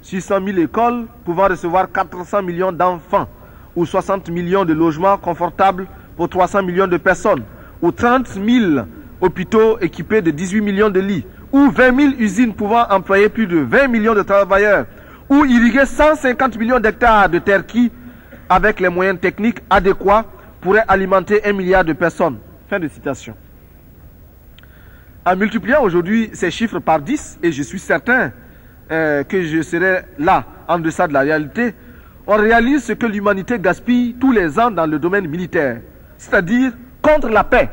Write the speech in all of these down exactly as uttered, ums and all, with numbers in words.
six cent mille écoles pouvant recevoir quatre cents millions d'enfants, ou soixante millions de logements confortables pour trois cents millions de personnes, ou trente mille hôpitaux équipés de dix-huit millions de lits, ou vingt mille usines pouvant employer plus de vingt millions de travailleurs, ou irriguer cent cinquante millions d'hectares de terre qui, avec les moyens techniques adéquats, pourraient alimenter un milliard de personnes. Fin de citation. En multipliant aujourd'hui ces chiffres par dix, et je suis certain euh, que je serai là, en deçà de la réalité, on réalise ce que l'humanité gaspille tous les ans dans le domaine militaire, c'est-à-dire contre la paix.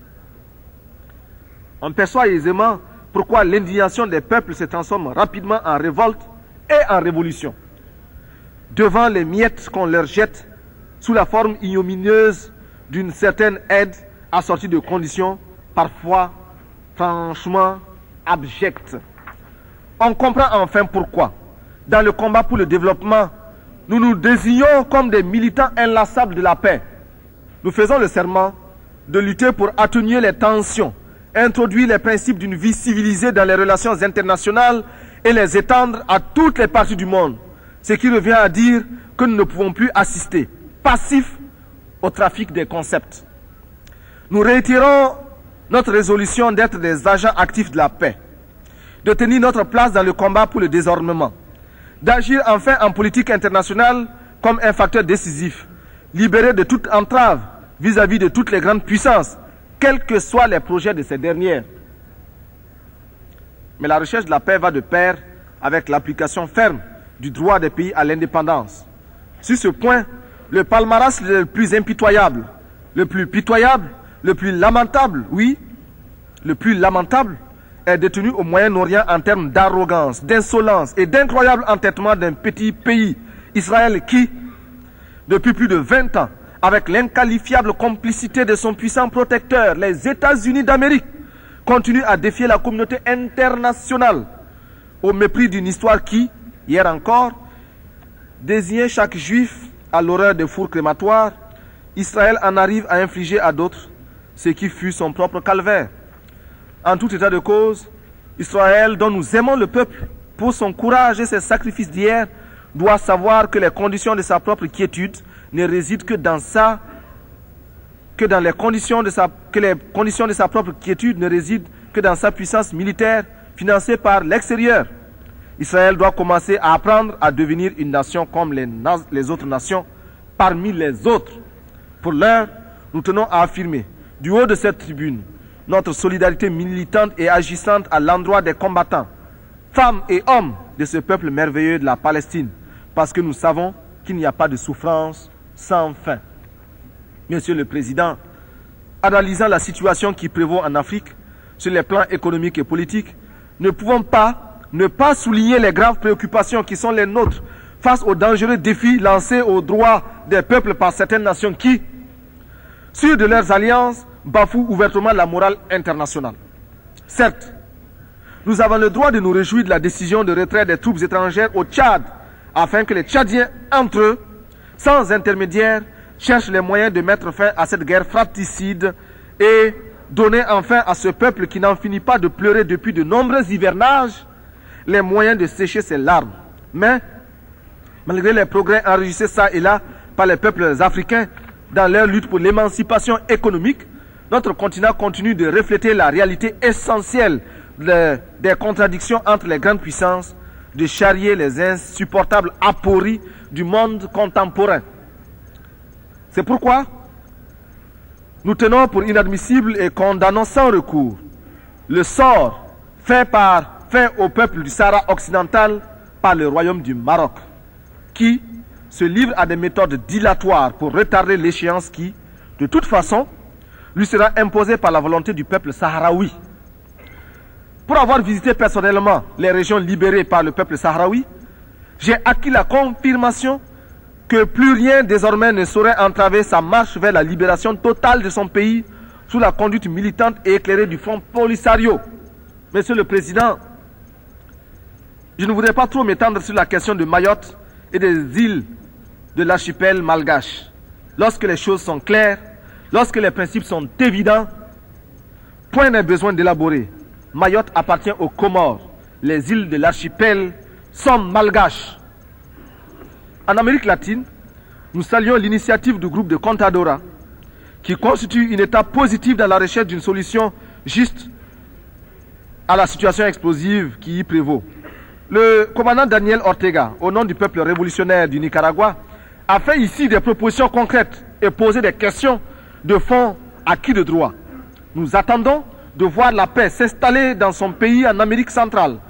On perçoit aisément pourquoi l'indignation des peuples se transforme rapidement en révolte et en révolution, devant les miettes qu'on leur jette sous la forme ignominieuse d'une certaine aide assortie de conditions parfois franchement abjectes. On comprend enfin pourquoi, dans le combat pour le développement, nous nous désignons comme des militants inlassables de la paix. Nous faisons le serment de lutter pour atténuer les tensions, introduire les principes d'une vie civilisée dans les relations internationales et les étendre à toutes les parties du monde. Ce qui revient à dire que nous ne pouvons plus assister, passifs, au trafic des concepts. Nous réitérons notre résolution d'être des agents actifs de la paix, de tenir notre place dans le combat pour le désarmement, d'agir enfin en politique internationale comme un facteur décisif, libéré de toute entrave vis-à-vis de toutes les grandes puissances, quels que soient les projets de ces dernières. Mais la recherche de la paix va de pair avec l'application ferme du droit des pays à l'indépendance. Sur ce point, le palmarès le plus impitoyable, le plus pitoyable, le plus lamentable, oui, le plus lamentable, est détenu au Moyen-Orient en termes d'arrogance, d'insolence et d'incroyable entêtement d'un petit pays, Israël, qui, depuis plus de vingt ans, avec l'inqualifiable complicité de son puissant protecteur, les États-Unis d'Amérique, continue à défier la communauté internationale au mépris d'une histoire qui, hier encore, désignait chaque juif à l'horreur des fours crématoires. Israël en arrive à infliger à d'autres ce qui fut son propre calvaire. En tout état de cause, Israël, dont nous aimons le peuple pour son courage et ses sacrifices d'hier, doit savoir que les conditions de sa propre quiétude ne résident que dans sa que dans les conditions de sa que les conditions de sa propre quiétude ne résident que dans sa puissance militaire financée par l'extérieur. Israël doit commencer à apprendre à devenir une nation comme les, les autres nations, parmi les autres. Pour l'heure, nous tenons à affirmer, du haut de cette tribune, notre solidarité militante et agissante à l'endroit des combattants, femmes et hommes de ce peuple merveilleux de la Palestine, parce que nous savons qu'il n'y a pas de souffrance sans fin. Monsieur le Président, analysant la situation qui prévaut en Afrique, sur les plans économiques et politiques, ne pouvons pas ne pas souligner les graves préoccupations qui sont les nôtres face aux dangereux défis lancés aux droits des peuples par certaines nations qui, sûres de leurs alliances, bafouent ouvertement la morale internationale. Certes, nous avons le droit de nous réjouir de la décision de retrait des troupes étrangères au Tchad, afin que les Tchadiens, entre eux, sans intermédiaire, cherchent les moyens de mettre fin à cette guerre fratricide et donner enfin à ce peuple qui n'en finit pas de pleurer depuis de nombreux hivernages les moyens de sécher ses larmes. Mais, malgré les progrès enregistrés ça et là par les peuples africains dans leur lutte pour l'émancipation économique, notre continent continue de refléter la réalité essentielle de, des contradictions entre les grandes puissances, de charrier les insupportables apories du monde contemporain. C'est pourquoi nous tenons pour inadmissible et condamnons sans recours le sort fait par fait au peuple du Sahara occidental par le royaume du Maroc, qui se livre à des méthodes dilatoires pour retarder l'échéance qui, de toute façon, lui sera imposée par la volonté du peuple sahraoui. Pour avoir visité personnellement les régions libérées par le peuple sahraoui, j'ai acquis la confirmation que plus rien désormais ne saurait entraver sa marche vers la libération totale de son pays sous la conduite militante et éclairée du Front Polisario. Monsieur le Président, je ne voudrais pas trop m'étendre sur la question de Mayotte et des îles de l'archipel malgache. Lorsque les choses sont claires, lorsque les principes sont évidents, point n'est besoin d'élaborer. Mayotte appartient aux Comores. Les îles de l'archipel sommes malgaches. En Amérique latine, nous saluons l'initiative du groupe de Contadora, qui constitue une étape positive dans la recherche d'une solution juste à la situation explosive qui y prévaut. Le commandant Daniel Ortega, au nom du peuple révolutionnaire du Nicaragua, a fait ici des propositions concrètes et posé des questions de fond à qui de droit. Nous attendons de voir la paix s'installer dans son pays en Amérique centrale,